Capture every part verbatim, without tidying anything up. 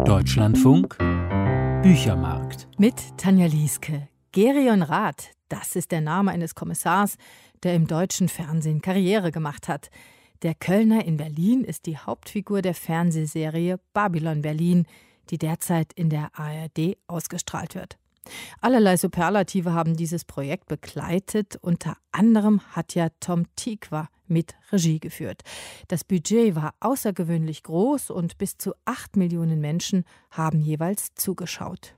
Deutschlandfunk Büchermarkt mit Tanja Lieske. Gerion Rath, das ist der Name eines Kommissars, der im deutschen Fernsehen Karriere gemacht hat. Der Kölner in Berlin ist die Hauptfigur der Fernsehserie Babylon Berlin, die derzeit in der A R D ausgestrahlt wird. Allerlei Superlative haben dieses Projekt begleitet. Unter anderem hat ja Tom Tykwer mit Regie geführt. Das Budget war außergewöhnlich groß und bis zu acht Millionen Menschen haben jeweils zugeschaut.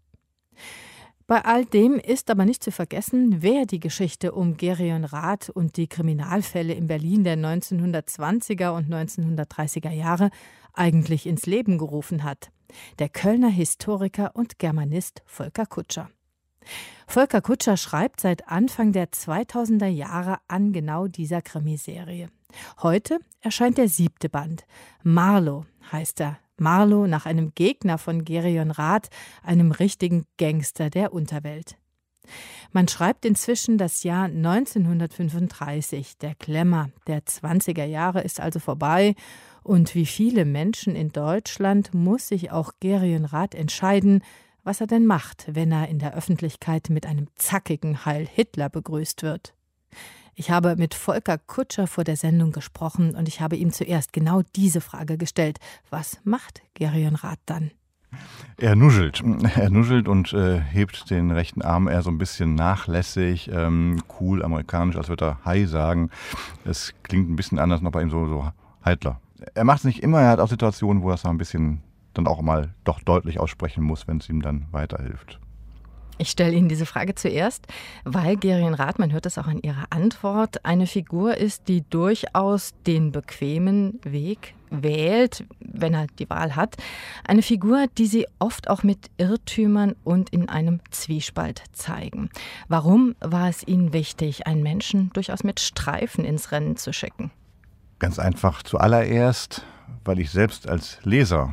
Bei all dem ist aber nicht zu vergessen, wer die Geschichte um Gerion Rath und die Kriminalfälle in Berlin der neunzehnhundertzwanziger und neunzehnhundertdreißiger Jahre eigentlich ins Leben gerufen hat. Der Kölner Historiker und Germanist Volker Kutscher. Volker Kutscher schreibt seit Anfang der zweitausender Jahre an genau dieser Krimiserie. Heute erscheint der siebte Band. Marlow heißt er. Marlow nach einem Gegner von Gerion Rath, einem richtigen Gangster der Unterwelt. Man schreibt inzwischen das Jahr neunzehnhundertfünfunddreißig. Der Klemmer der zwanziger Jahre ist also vorbei. Und wie viele Menschen in Deutschland muss sich auch Gerion Rath entscheiden, was er denn macht, wenn er in der Öffentlichkeit mit einem zackigen Heil Hitler begrüßt wird. Ich habe mit Volker Kutscher vor der Sendung gesprochen und ich habe ihm zuerst genau diese Frage gestellt. Was macht Gerion Rath dann? Er nuschelt. Er nuschelt und äh, hebt den rechten Arm eher so ein bisschen nachlässig, ähm, cool, amerikanisch, als würde er Hi sagen. Es klingt ein bisschen anders noch bei ihm, so, so Heitler. Er macht es nicht immer, er hat auch Situationen, wo er es noch ein bisschen dann auch mal doch deutlich aussprechen muss, wenn es ihm dann weiterhilft. Ich stelle Ihnen diese Frage zuerst, weil Gerion Rath, man hört es auch in Ihrer Antwort, eine Figur ist, die durchaus den bequemen Weg wählt, wenn er die Wahl hat. Eine Figur, die Sie oft auch mit Irrtümern und in einem Zwiespalt zeigen. Warum war es Ihnen wichtig, einen Menschen durchaus mit Streifen ins Rennen zu schicken? Ganz einfach zuallererst, weil ich selbst als Leser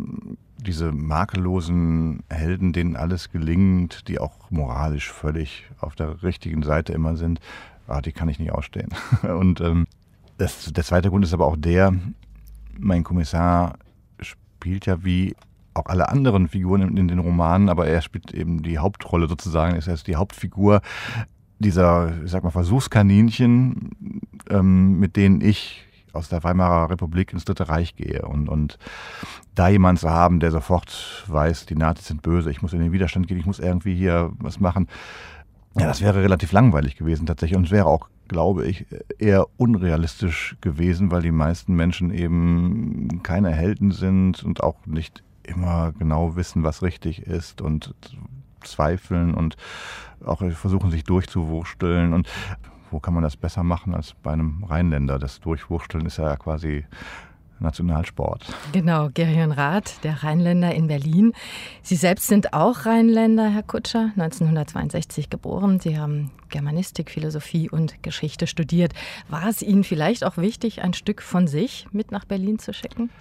diese makellosen Helden, denen alles gelingt, die auch moralisch völlig auf der richtigen Seite immer sind, ah, die kann ich nicht ausstehen. Und ähm, das, der zweite Grund ist aber auch der, mein Kommissar spielt ja wie auch alle anderen Figuren in, in den Romanen, aber er spielt eben die Hauptrolle sozusagen, ist jetzt die Hauptfigur dieser, ich sag mal, Versuchskaninchen, ähm, mit denen ich aus der Weimarer Republik ins Dritte Reich gehe. Und, und da jemanden zu haben, der sofort weiß, die Nazis sind böse, ich muss in den Widerstand gehen, ich muss irgendwie hier was machen, ja, das wäre relativ langweilig gewesen tatsächlich. Und es wäre auch, glaube ich, eher unrealistisch gewesen, weil die meisten Menschen eben keine Helden sind und auch nicht immer genau wissen, was richtig ist und zweifeln und auch versuchen, sich durchzuwursteln. Und wo kann man das besser machen als bei einem Rheinländer? Das Durchwursteln ist ja quasi Nationalsport. Genau, Gerion Rath, der Rheinländer in Berlin. Sie selbst sind auch Rheinländer, Herr Kutscher, neunzehnhundertzweiundsechzig geboren. Sie haben Germanistik, Philosophie und Geschichte studiert. War es Ihnen vielleicht auch wichtig, ein Stück von sich mit nach Berlin zu schicken?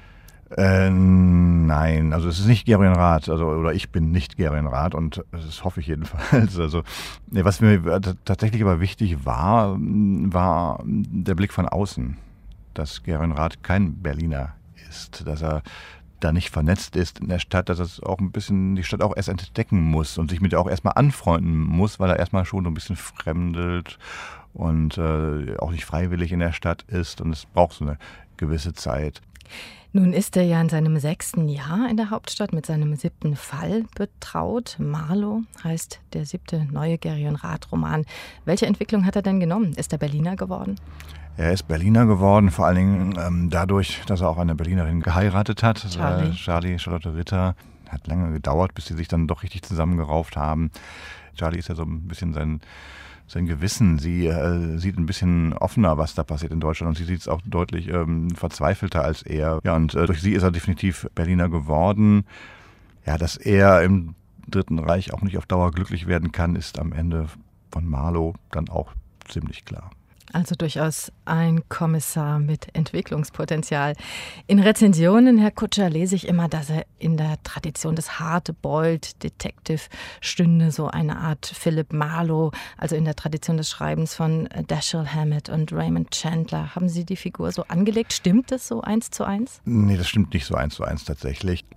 Äh, nein, also es ist nicht Gerion Rath, also oder ich bin nicht Gerion Rath und das hoffe ich jedenfalls. Also was mir tatsächlich aber wichtig war, war der Blick von außen, dass Gerion Rath kein Berliner ist, dass er da nicht vernetzt ist in der Stadt, dass er auch ein bisschen die Stadt auch erst entdecken muss und sich mit ihr auch erstmal anfreunden muss, weil er erstmal schon so ein bisschen fremdelt und äh, auch nicht freiwillig in der Stadt ist und es braucht so eine gewisse Zeit. Nun ist er ja in seinem sechsten Jahr in der Hauptstadt mit seinem siebten Fall betraut. Marlow heißt der siebte neue Gerion Rath-Roman. Welche Entwicklung hat er denn genommen? Ist er Berliner geworden? Er ist Berliner geworden, vor allen Dingen ähm, dadurch, dass er auch eine Berlinerin geheiratet hat. Charlie. Äh, Charlie, Charlotte Ritter. Hat lange gedauert, bis sie sich dann doch richtig zusammengerauft haben. Charlie ist ja so ein bisschen sein... sein Gewissen. Sie äh, sieht ein bisschen offener, was da passiert in Deutschland und sie sieht es auch deutlich ähm, verzweifelter als er. Ja, und äh, durch sie ist er definitiv Berliner geworden. Ja, dass er im Dritten Reich auch nicht auf Dauer glücklich werden kann, ist am Ende von Marlow dann auch ziemlich klar. Also durchaus ein Kommissar mit Entwicklungspotenzial. In Rezensionen, Herr Kutscher, lese ich immer, dass er in der Tradition des Hard-Boiled Detective stünde, so eine Art Philip Marlowe, also in der Tradition des Schreibens von Dashiell Hammett und Raymond Chandler. Haben Sie die Figur so angelegt? Stimmt das so eins zu eins? Nee, das stimmt nicht so eins zu eins tatsächlich.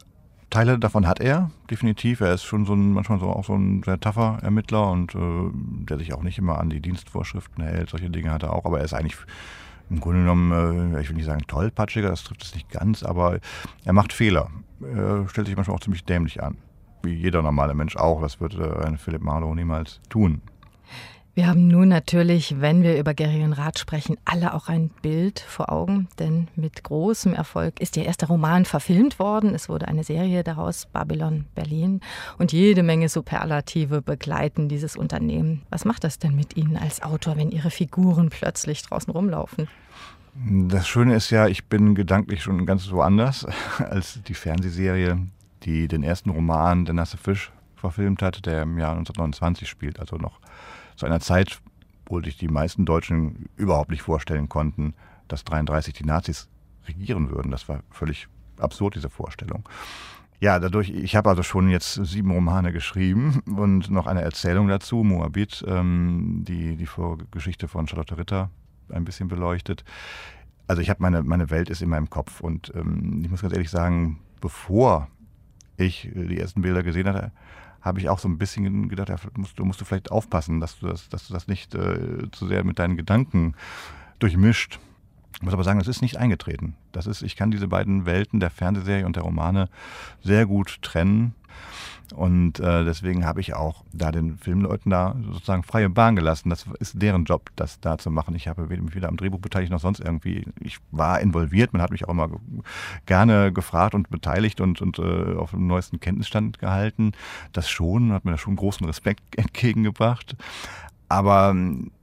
Teile davon hat er, definitiv. Er ist schon so ein, manchmal so auch so ein sehr tougher Ermittler und äh, der sich auch nicht immer an die Dienstvorschriften hält. Solche Dinge hat er auch, aber er ist eigentlich im Grunde genommen, äh, ich will nicht sagen tollpatschiger, das trifft es nicht ganz, aber er macht Fehler. Er stellt sich manchmal auch ziemlich dämlich an. Wie jeder normale Mensch auch. Das wird äh, ein Philipp Marlowe niemals tun. Wir haben nun natürlich, wenn wir über Gereon Rath sprechen, alle auch ein Bild vor Augen, denn mit großem Erfolg ist Ihr erster Roman verfilmt worden. Es wurde eine Serie daraus, Babylon Berlin, und jede Menge Superlative begleiten dieses Unternehmen. Was macht das denn mit Ihnen als Autor, wenn Ihre Figuren plötzlich draußen rumlaufen? Das Schöne ist ja, ich bin gedanklich schon ganz woanders als die Fernsehserie, die den ersten Roman Der nasse Fisch verfilmt hat, der im Jahr neunzehnhundertneunundzwanzig spielt, also noch zu einer Zeit, wo sich die meisten Deutschen überhaupt nicht vorstellen konnten, dass dreiunddreißig die Nazis regieren würden. Das war völlig absurd, diese Vorstellung. Ja, dadurch, ich habe also schon jetzt sieben Romane geschrieben und noch eine Erzählung dazu, Moabit, ähm, die die Vorgeschichte von Charlotte Ritter ein bisschen beleuchtet. Also ich habe meine, meine Welt ist in meinem Kopf und ähm, ich muss ganz ehrlich sagen, bevor ich die ersten Bilder gesehen hatte, habe ich auch so ein bisschen gedacht, ja, musst, du musst du vielleicht aufpassen, dass du das, dass du das nicht äh, zu sehr mit deinen Gedanken durchmischt. Ich muss aber sagen, das ist nicht eingetreten. Das ist, ich kann diese beiden Welten, der Fernsehserie und der Romane, sehr gut trennen. Und äh, deswegen habe ich auch da den Filmleuten da sozusagen freie Bahn gelassen. Das ist deren Job, das da zu machen. Ich habe mich weder am Drehbuch beteiligt noch sonst irgendwie. Ich war involviert, man hat mich auch immer gerne gefragt und beteiligt und, und äh, auf dem neuesten Kenntnisstand gehalten. Das schon, hat mir da schon großen Respekt entgegengebracht. Aber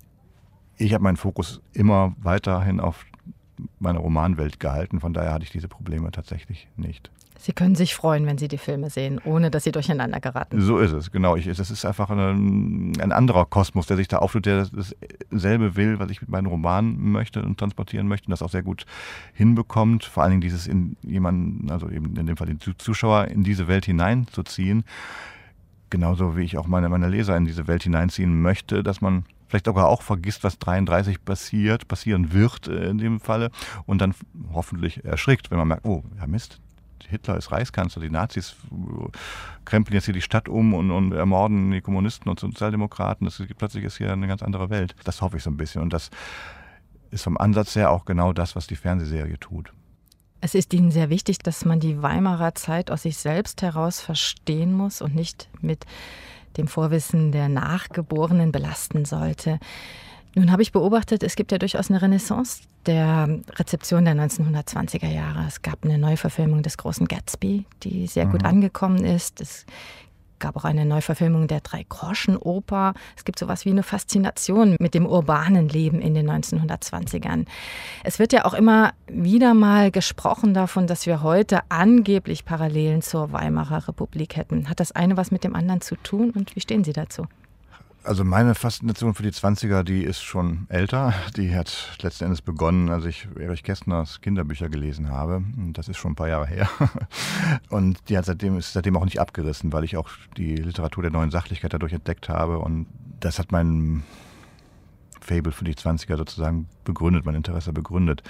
ich habe meinen Fokus immer weiterhin auf meine Romanwelt gehalten. Von daher hatte ich diese Probleme tatsächlich nicht. Sie können sich freuen, wenn Sie die Filme sehen, ohne dass Sie durcheinander geraten. So ist es, genau. Ich, das ist einfach ein, ein anderer Kosmos, der sich da auftut, der dasselbe will, was ich mit meinen Romanen möchte und transportieren möchte und das auch sehr gut hinbekommt. Vor allen Dingen dieses in jemanden, also eben in dem Fall den Zuschauer, in diese Welt hineinzuziehen. Genauso wie ich auch meine, meine Leser in diese Welt hineinziehen möchte, dass man vielleicht sogar auch vergisst, was dreiunddreißig passiert, passieren wird in dem Falle und dann hoffentlich erschrickt, wenn man merkt, oh, ja Mist, Hitler ist Reichskanzler, die Nazis krempeln jetzt hier die Stadt um und, und ermorden die Kommunisten und Sozialdemokraten. Das gibt, plötzlich ist hier eine ganz andere Welt. Das hoffe ich so ein bisschen. Und das ist vom Ansatz her auch genau das, was die Fernsehserie tut. Es ist Ihnen sehr wichtig, dass man die Weimarer Zeit aus sich selbst heraus verstehen muss und nicht mit dem Vorwissen der Nachgeborenen belasten sollte. Nun habe ich beobachtet, es gibt ja durchaus eine Renaissance der Rezeption der neunzehnhundertzwanziger Jahre. Es gab eine Neuverfilmung des großen Gatsby, die sehr mhm. gut angekommen ist. Es gab auch eine Neuverfilmung der Drei-Groschen-Oper. Es gibt sowas wie eine Faszination mit dem urbanen Leben in den neunzehnhundertzwanzigern. Es wird ja auch immer wieder mal gesprochen davon, dass wir heute angeblich Parallelen zur Weimarer Republik hätten. Hat das eine was mit dem anderen zu tun und wie stehen Sie dazu? Also meine Faszination für die zwanziger, die ist schon älter. Die hat letzten Endes begonnen, als ich Erich Kästners Kinderbücher gelesen habe. Das ist schon ein paar Jahre her. Und die hat seitdem, ist seitdem auch nicht abgerissen, weil ich auch die Literatur der neuen Sachlichkeit dadurch entdeckt habe. Und das hat mein Faible für die zwanziger sozusagen begründet, mein Interesse begründet.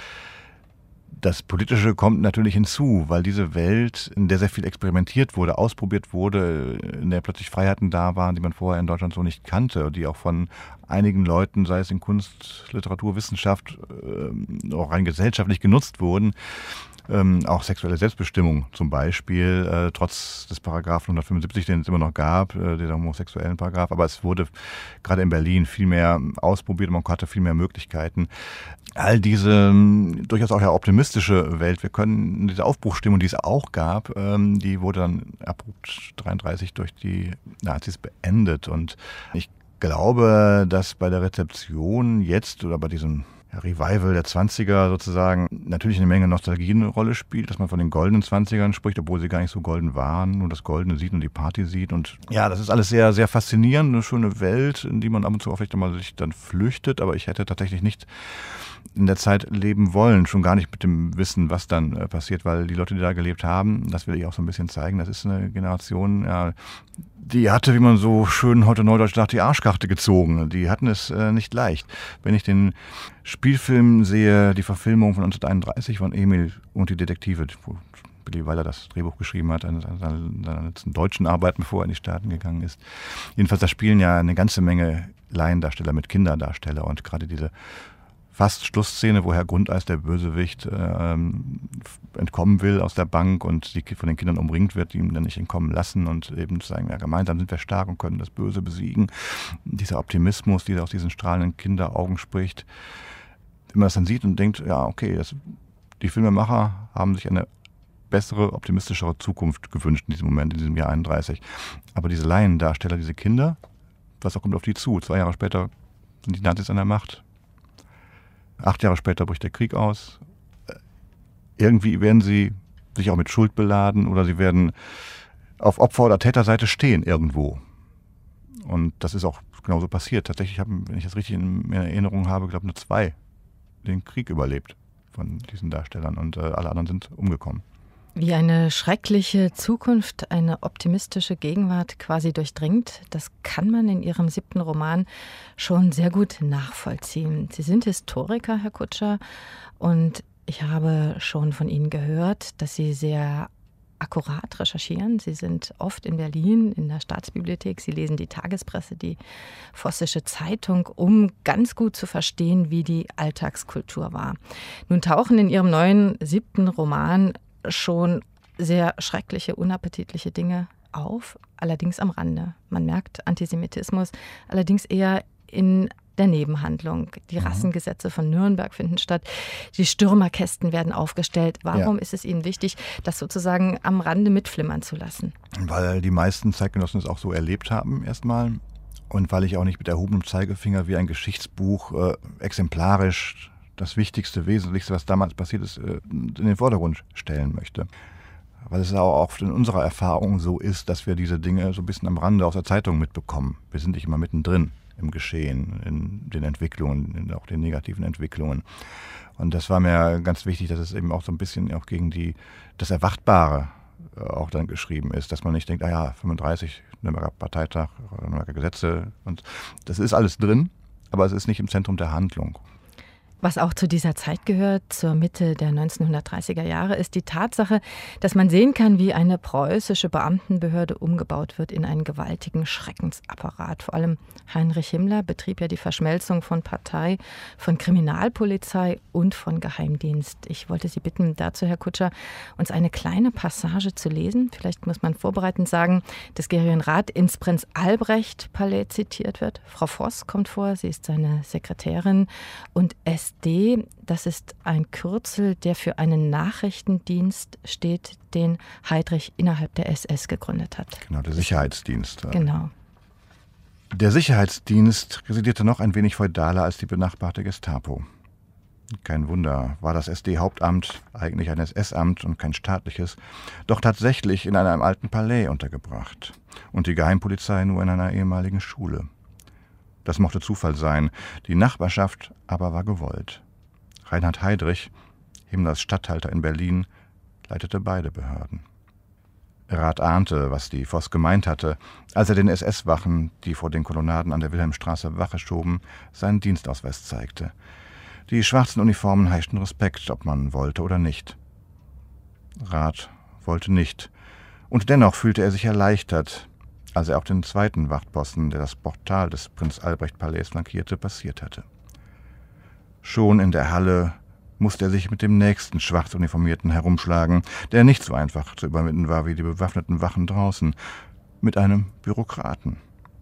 Das Politische kommt natürlich hinzu, weil diese Welt, in der sehr viel experimentiert wurde, ausprobiert wurde, in der plötzlich Freiheiten da waren, die man vorher in Deutschland so nicht kannte, die auch von einigen Leuten, sei es in Kunst, Literatur, Wissenschaft, äh, auch rein gesellschaftlich genutzt wurden. Ähm, auch sexuelle Selbstbestimmung zum Beispiel, äh, trotz des Paragraphen hundertfünfundsiebzig, den es immer noch gab, äh, den homosexuellen Paragraph. Aber es wurde gerade in Berlin viel mehr ausprobiert, man hatte viel mehr Möglichkeiten. All diese ähm, durchaus auch ja optimistische Welt, wir können diese Aufbruchsstimmung, die es auch gab, ähm, die wurde dann abrupt dreiunddreißig durch die Nazis beendet. Und ich glaube, dass bei der Rezeption jetzt oder bei diesem Revival der zwanziger sozusagen natürlich eine Menge Nostalgie eine Rolle spielt, dass man von den goldenen zwanzigern spricht, obwohl sie gar nicht so golden waren, nur das Goldene sieht und die Party sieht. Und ja, das ist alles sehr, sehr faszinierend, eine schöne Welt, in die man ab und zu auch vielleicht mal sich dann flüchtet, aber ich hätte tatsächlich nicht in der Zeit leben wollen, schon gar nicht mit dem Wissen, was dann äh, passiert, weil die Leute, die da gelebt haben, das will ich auch so ein bisschen zeigen, das ist eine Generation, ja, die hatte, wie man so schön heute neudeutsch sagt, die Arschkarte gezogen. Die hatten es äh, nicht leicht. Wenn ich den Spielfilm sehe, die Verfilmung von neunzehnhunderteinunddreißig von Emil und die Detektive, wo Billy Wilder das Drehbuch geschrieben hat, an seiner letzten deutschen Arbeit, bevor er in die Staaten gegangen ist. Jedenfalls, da spielen ja eine ganze Menge Laiendarsteller mit Kinderdarsteller und gerade diese fast Schlussszene, wo Herr Grundeis, der Bösewicht, äh, entkommen will aus der Bank und die von den Kindern umringt wird, die ihm dann nicht entkommen lassen und eben sagen, ja, gemeinsam sind wir stark und können das Böse besiegen. Dieser Optimismus, der aus diesen strahlenden Kinderaugen spricht, wenn man das dann sieht und denkt, ja, okay, das, die Filmemacher haben sich eine bessere, optimistischere Zukunft gewünscht in diesem Moment, in diesem Jahr einunddreißig. Aber diese Laiendarsteller, diese Kinder, was auch kommt auf die zu? Zwei Jahre später sind die Nazis an der Macht. Acht Jahre später bricht der Krieg aus. Irgendwie werden sie sich auch mit Schuld beladen oder sie werden auf Opfer- oder Täterseite stehen irgendwo. Und das ist auch genauso passiert. Tatsächlich haben, wenn ich das richtig in Erinnerung habe, glaube ich, nur zwei den Krieg überlebt von diesen Darstellern und äh, alle anderen sind umgekommen. Wie eine schreckliche Zukunft eine optimistische Gegenwart quasi durchdringt, das kann man in Ihrem siebten Roman schon sehr gut nachvollziehen. Sie sind Historiker, Herr Kutscher, und ich habe schon von Ihnen gehört, dass Sie sehr akkurat recherchieren. Sie sind oft in Berlin in der Staatsbibliothek. Sie lesen die Tagespresse, die Vossische Zeitung, um ganz gut zu verstehen, wie die Alltagskultur war. Nun tauchen in Ihrem neuen siebten Roman schon sehr schreckliche, unappetitliche Dinge auf, allerdings am Rande. Man merkt Antisemitismus, allerdings eher in der Nebenhandlung. Die Rassengesetze von Nürnberg finden statt. Die Stürmerkästen werden aufgestellt. Warum ja. ist es Ihnen wichtig, das sozusagen am Rande mitflimmern zu lassen? Weil die meisten Zeitgenossen es auch so erlebt haben erstmal und weil ich auch nicht mit erhobenem Zeigefinger wie ein Geschichtsbuch äh, exemplarisch das Wichtigste, Wesentlichste, was damals passiert ist, in den Vordergrund stellen möchte. Weil es auch oft in unserer Erfahrung so ist, dass wir diese Dinge so ein bisschen am Rande aus der Zeitung mitbekommen. Wir sind nicht immer mittendrin im Geschehen, in den Entwicklungen, in auch den negativen Entwicklungen. Und das war mir ganz wichtig, dass es eben auch so ein bisschen auch gegen die, das Erwartbare auch dann geschrieben ist, dass man nicht denkt, ah ja, fünfunddreißig, Nürnberger Parteitag, Nürnberger Gesetze, und das ist alles drin, aber es ist nicht im Zentrum der Handlung. Was auch zu dieser Zeit gehört, zur Mitte der neunzehnhundertdreißiger Jahre, ist die Tatsache, dass man sehen kann, wie eine preußische Beamtenbehörde umgebaut wird in einen gewaltigen Schreckensapparat. Vor allem Heinrich Himmler betrieb ja die Verschmelzung von Partei, von Kriminalpolizei und von Geheimdienst. Ich wollte Sie bitten, dazu, Herr Kutscher, uns eine kleine Passage zu lesen. Vielleicht muss man vorbereitend sagen, dass Gerion Rath ins Prinz-Albrecht-Palais zitiert wird. Frau Voss kommt vor, sie ist seine Sekretärin, und S D, das ist ein Kürzel, der für einen Nachrichtendienst steht, den Heydrich innerhalb der S S gegründet hat. Genau, der Sicherheitsdienst. Genau. Der Sicherheitsdienst residierte noch ein wenig feudaler als die benachbarte Gestapo. Kein Wunder, war das S D-Hauptamt eigentlich ein S S-Amt und kein staatliches, doch tatsächlich in einem alten Palais untergebracht und die Geheimpolizei nur in einer ehemaligen Schule. Das mochte Zufall sein, die Nachbarschaft aber war gewollt. Reinhard Heydrich, Himmlers Statthalter in Berlin, leitete beide Behörden. Rath ahnte, was die Voss gemeint hatte, als er den S S-Wachen, die vor den Kolonnaden an der Wilhelmstraße Wache schoben, seinen Dienstausweis zeigte. Die schwarzen Uniformen heischten Respekt, ob man wollte oder nicht. Rath wollte nicht, und dennoch fühlte er sich erleichtert, als er auch den zweiten Wachtposten, der das Portal des Prinz-Albrecht-Palais flankierte, passiert hatte. Schon in der Halle musste er sich mit dem nächsten schwarz Uniformierten herumschlagen, der nicht so einfach zu überwinden war wie die bewaffneten Wachen draußen, mit einem Bürokraten.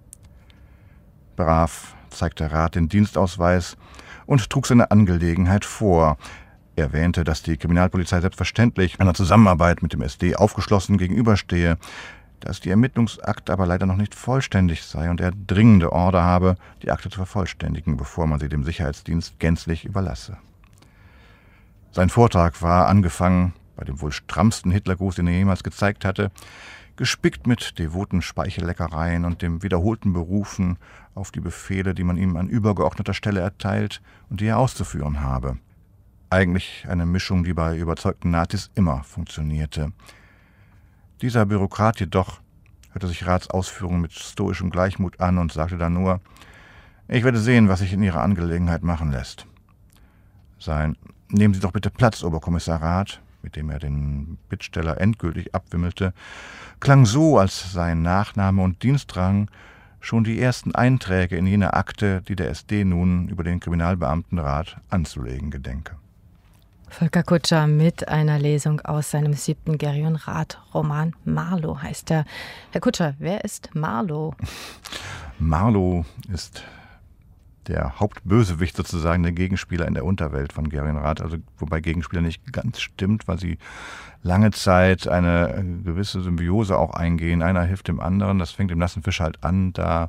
Brav zeigte Rath den Dienstausweis und trug seine Angelegenheit vor. Er erwähnte, dass die Kriminalpolizei selbstverständlich einer Zusammenarbeit mit dem S D aufgeschlossen gegenüberstehe, dass die Ermittlungsakte aber leider noch nicht vollständig sei und er dringende Order habe, die Akte zu vervollständigen, bevor man sie dem Sicherheitsdienst gänzlich überlasse. Sein Vortrag war, angefangen bei dem wohl strammsten Hitlergruß, den er jemals gezeigt hatte, gespickt mit devoten Speichelleckereien und dem wiederholten Berufen auf die Befehle, die man ihm an übergeordneter Stelle erteilt und die er auszuführen habe. Eigentlich eine Mischung, die bei überzeugten Nazis immer funktionierte. Dieser Bürokrat jedoch hörte sich Raths Ausführungen mit stoischem Gleichmut an und sagte dann nur, »Ich werde sehen, was sich in Ihrer Angelegenheit machen lässt.« Sein »Nehmen Sie doch bitte Platz, Oberkommissar Rath«, mit dem er den Bittsteller endgültig abwimmelte, klang so, als seien Nachname und Dienstrang schon die ersten Einträge in jener Akte, die der S D nun über den Kriminalbeamtenrat anzulegen gedenke. Volker Kutscher mit einer Lesung aus seinem siebten Gerion Rath-Roman. Marlow heißt er. Herr Kutscher, wer ist Marlow? Marlow ist der Hauptbösewicht sozusagen, der Gegenspieler in der Unterwelt von Gerion Rath, also wobei Gegenspieler nicht ganz stimmt, weil sie lange Zeit eine gewisse Symbiose auch eingehen. Einer hilft dem anderen, das fängt im Nassen Fisch halt an, da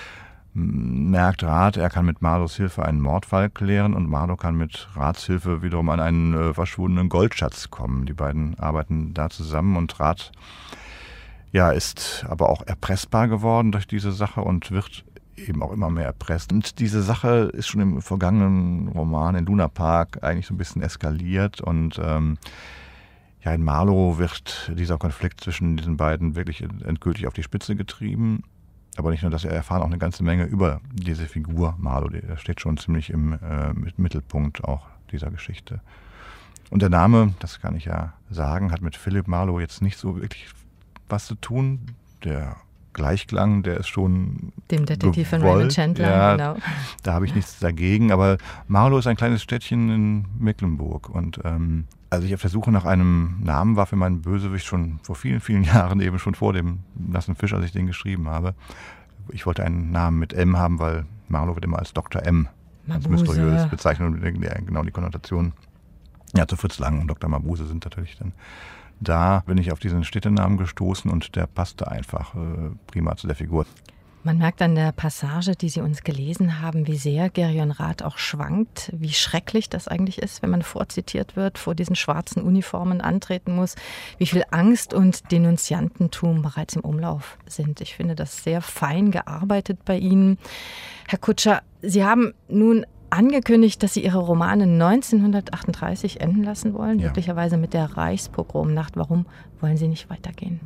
merkt Rath, er kann mit Marlows Hilfe einen Mordfall klären und Marlow kann mit Raths Hilfe wiederum an einen äh, verschwundenen Goldschatz kommen. Die beiden arbeiten da zusammen und Rath ja, ist aber auch erpressbar geworden durch diese Sache und wird eben auch immer mehr erpresst. Und diese Sache ist schon im vergangenen Roman in Luna Park eigentlich so ein bisschen eskaliert und ähm, ja, in Marlow wird dieser Konflikt zwischen diesen beiden wirklich endgültig auf die Spitze getrieben. Aber nicht nur das, wir erfahren auch eine ganze Menge über diese Figur Marlow. Der steht schon ziemlich im äh, Mittelpunkt auch dieser Geschichte. Und der Name, das kann ich ja sagen, hat mit Philip Marlow jetzt nicht so wirklich was zu tun. Der Gleichklang, der ist schon dem Detektiv von gewollt. Raymond Chandler, ja, genau. Da habe ich nichts dagegen. Aber Marlow ist ein kleines Städtchen in Mecklenburg. Und ähm, als ich auf der Suche nach einem Namen war für meinen Bösewicht schon vor vielen, vielen Jahren, eben schon vor dem Nassen Fisch, als ich den geschrieben habe. Ich wollte einen Namen mit M haben, weil Marlow wird immer als Doktor M als mysteriös bezeichnet und genau die Konnotation ja, zu Fritz Lang und Doktor Mabuse sind natürlich dann da. Bin ich auf diesen Städtenamen gestoßen und der passte einfach äh, prima zu der Figur. Man merkt an der Passage, die Sie uns gelesen haben, wie sehr Gerion Rath auch schwankt, wie schrecklich das eigentlich ist, wenn man vorzitiert wird, vor diesen schwarzen Uniformen antreten muss, wie viel Angst und Denunziantentum bereits im Umlauf sind. Ich finde das sehr fein gearbeitet bei Ihnen. Herr Kutscher, Sie haben nun angekündigt, dass Sie Ihre Romane neunzehnhundertachtunddreißig enden lassen wollen, ja. Möglicherweise mit der Reichspogromnacht. Warum wollen Sie nicht weitergehen?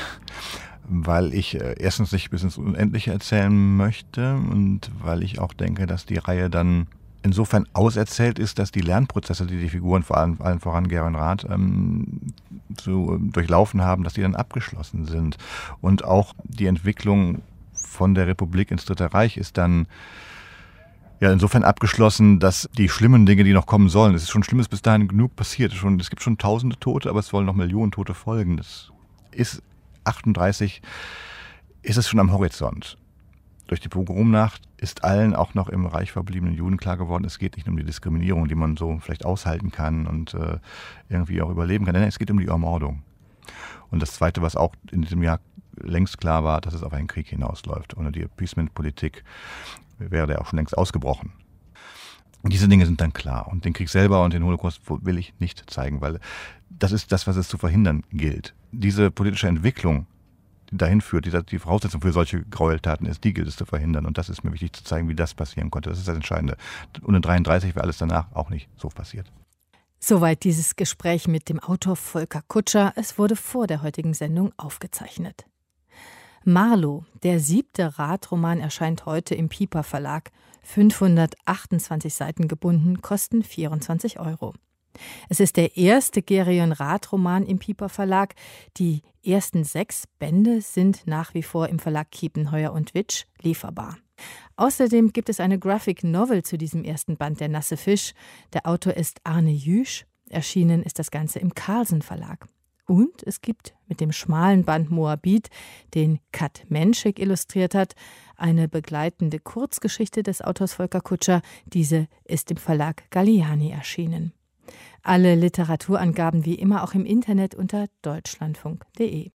Weil ich äh, erstens nicht bis ins Unendliche erzählen möchte und weil ich auch denke, dass die Reihe dann insofern auserzählt ist, dass die Lernprozesse, die die Figuren, vor allem allen voran Gerion Rath, ähm, so durchlaufen haben, dass die dann abgeschlossen sind. Und auch die Entwicklung von der Republik ins Dritte Reich ist dann ja insofern abgeschlossen, dass die schlimmen Dinge, die noch kommen sollen, es ist schon Schlimmes bis dahin genug passiert. Schon, es gibt schon tausende Tote, aber es sollen noch Millionen Tote folgen. Das ist achtunddreißig ist es schon am Horizont. Durch die Pogromnacht ist allen, auch noch im Reich verbliebenen Juden, klar geworden, es geht nicht um die Diskriminierung, die man so vielleicht aushalten kann und äh, irgendwie auch überleben kann. Nein, es geht um die Ermordung. Und das Zweite, was auch in diesem Jahr längst klar war, dass es auf einen Krieg hinausläuft. Ohne die Appeasement-Politik wäre der auch schon längst ausgebrochen. Und diese Dinge sind dann klar. Und den Krieg selber und den Holocaust will ich nicht zeigen, weil das ist das, was es zu verhindern gilt. Diese politische Entwicklung, die dahin führt, die, die Voraussetzung für solche Gräueltaten ist, die gilt es zu verhindern. Und das ist mir wichtig zu zeigen, wie das passieren konnte. Das ist das Entscheidende. Und in dreiunddreißig wäre alles danach auch nicht so passiert. Soweit dieses Gespräch mit dem Autor Volker Kutscher. Es wurde vor der heutigen Sendung aufgezeichnet. Marlow, der siebte Rath-Roman, erscheint heute im Piper Verlag. fünfhundertachtundzwanzig Seiten gebunden, kosten vierundzwanzig Euro. Es ist der erste Gerion Rath-Roman im Piper Verlag. Die ersten sechs Bände sind nach wie vor im Verlag Kiepenheuer und Witsch lieferbar. Außerdem gibt es eine Graphic Novel zu diesem ersten Band, Der nasse Fisch. Der Autor ist Arne Jüsch. Erschienen ist das Ganze im Carlsen Verlag. Und es gibt mit dem schmalen Band Moabit, den Kat Menschik illustriert hat, eine begleitende Kurzgeschichte des Autors Volker Kutscher. Diese ist im Verlag Galliani erschienen. Alle Literaturangaben wie immer auch im Internet unter deutschlandfunk punkt de.